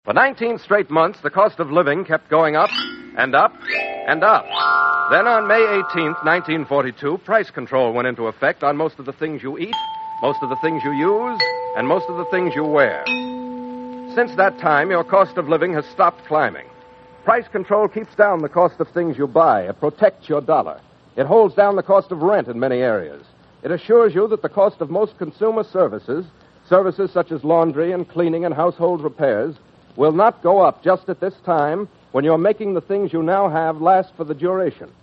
For 19 straight months, the cost of living kept going up and up and up. Then on May 18th, 1942, price control went into effect on most of the things you eat, most of the things you use, and most of the things you wear. Since that time, your cost of living has stopped climbing. Price control keeps down the cost of things you buy. It protects your dollar. It holds down the cost of rent in many areas. It assures you that the cost of most consumer services such as laundry and cleaning and household repairs, will not go up just at this time when you're making the things you now have last for the duration.